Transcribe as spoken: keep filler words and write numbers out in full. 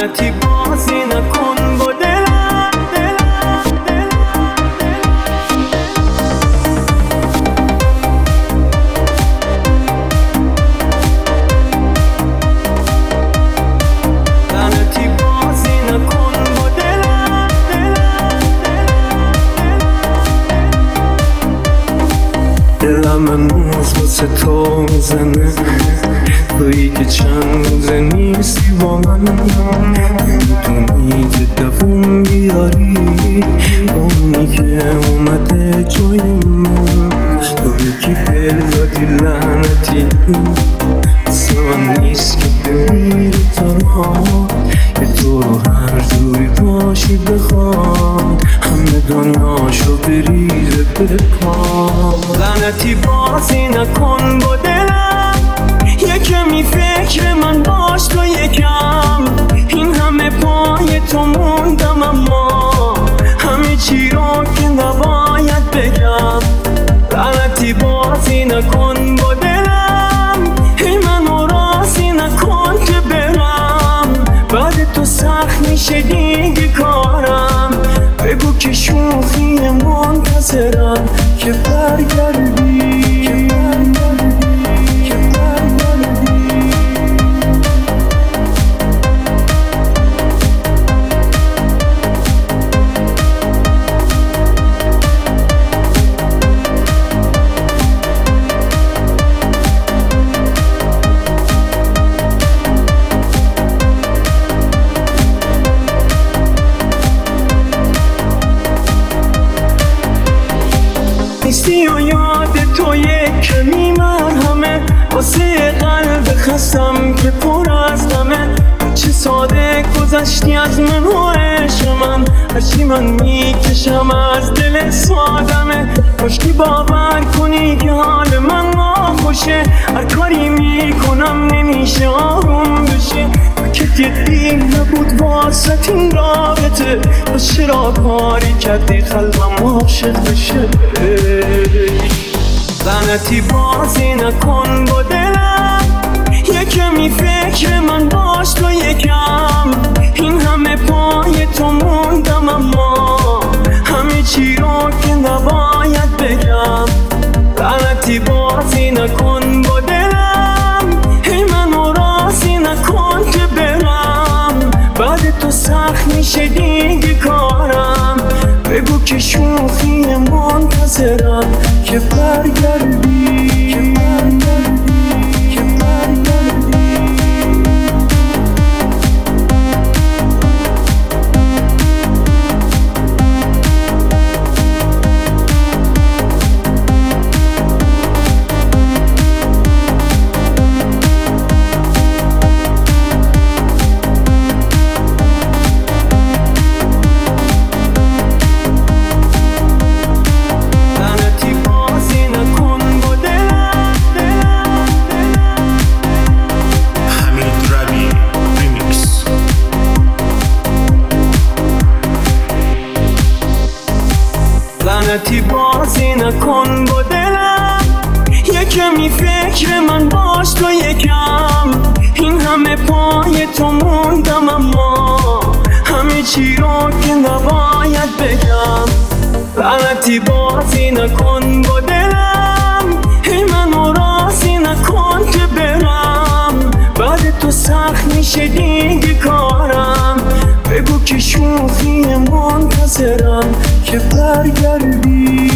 لعنتی بازی نکن با دلم دلم لعنتی بازی نکن با دلم دلم هنوز واسه تو میزنه تویی که چند روزه نیستی با من نمیتونی که دووم بیاری اونی که اومده جای من تویی که دل دادی لعنتی اصلا نیست که بمیری تنها که تو رو هر جوری باشی بخواد همه دنیاشو بریزه به پا لعنتی بازی نکن با دلم یکمی فکر من باش تو یکم این همه پای تو موندم اما همه چی رو که نباید بگم لعنتی بازی نکن با دلم هی منو راضی نکن که برم بعد تو سخت میشه دیگه کارم بگو که شوخی منتظرم که برگردی نیستی و یاد تو یک کمی مرهمه واسه قلب خستم که پر از غمه چه ساده گذشتی از من و عشق من هرچی من میکشم از دل سادمه کاشکی باور کنی که حال من ناخوشه هر کاری میکنم نمیشه آروم بشه که جدی نبود واسط این رابطه و چرا کاری کردی قلبم عاشق بشه لعنتی بازی نکن با دلم یکمی فکر من باش تو یکم این همه پای تو موندم اما همه چی رو که نباید بگم لعنتی بازی نکن با دلم هی منو راضی نکن که برم بعد تو سخت میشه دیگه کارم بگو که شوخی منتظرم که برگردی که برگردی که برگردی لعنتی بازی نکن با دلم یکمی فکر من باش تو یکم این همه پای تو موندم اما همه چی رو که نباید بگم لعنتی بازی نکن با دلم هی منو راضی نکن که برم بعد تو سخت میشه دیگه کارم بگو که شوخی منتظرم که برگردی